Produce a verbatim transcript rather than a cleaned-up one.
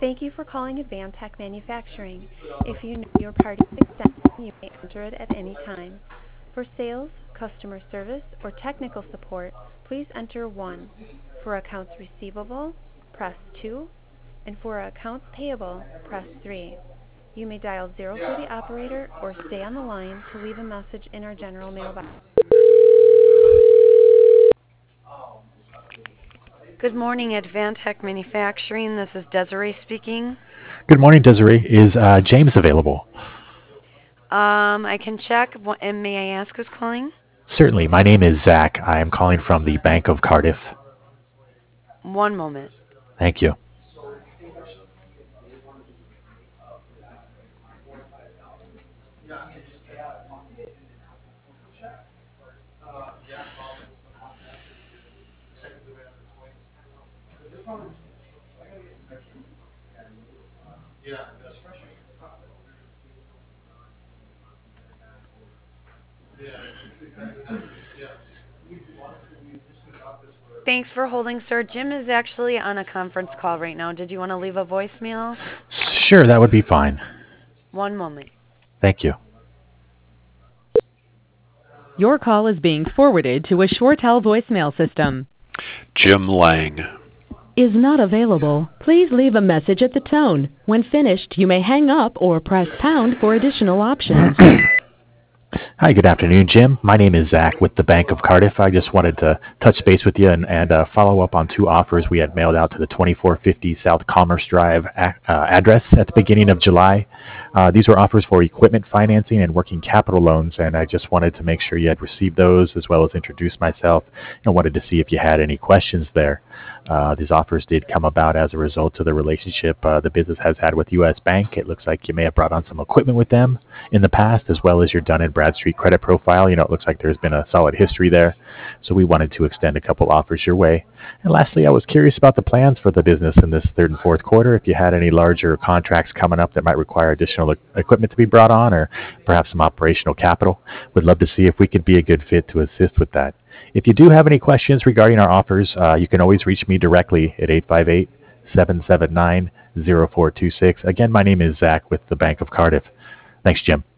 Thank you for calling Advantech Manufacturing. If you know your party's extension, you may enter it at any time. For sales, customer service, or technical support, please enter one. For accounts receivable, press two. And for accounts payable, press three. You may dial zero for the operator or stay on the line to leave a message in our general mailbox. Good morning, Advantech Manufacturing. This is Desiree speaking. Good morning, Desiree. Is uh, James available? Um, I can check. And may I ask who's calling? Certainly. My name is Zach. I am calling from the Bank of Cardiff. One moment. Thank you. Thanks for holding, sir. Jim is actually on a conference call right now. Did you want to leave a voicemail? Sure, that would be fine. One moment. Thank you. Your call is being forwarded to a ShoreTel voicemail system. Jim Lang Is not available. Please leave a message at the tone. When finished, you may hang up or press pound for additional options. Hi, good afternoon, Jim. My name is Zach with the Bank of Cardiff. I just wanted to touch base with you and, and uh, follow up on two offers we had mailed out to the twenty-four fifty South Commerce Drive a- uh, address at the beginning of July. Uh, these were offers for equipment financing and working capital loans, and I just wanted to make sure you had received those as well as introduce myself and wanted to see if you had any questions there. Uh, these offers did come about as a result of the relationship uh, the business has had with U S Bank. It looks like you may have brought on some equipment with them in the past, as well as your Dun and Bradstreet credit profile. You know, it looks like there's been a solid history there. So we wanted to extend a couple offers your way. And lastly, I was curious about the plans for the business in this third and fourth quarter. If you had any larger contracts coming up that might require additional e- equipment to be brought on, or perhaps some operational capital, would love to see if we could be a good fit to assist with that. If you do have any questions regarding our offers, uh, you can always reach me directly at eight five eight, seven seven nine, zero four two six. Again, my name is Zach with the Bank of Cardiff. Thanks, Jim.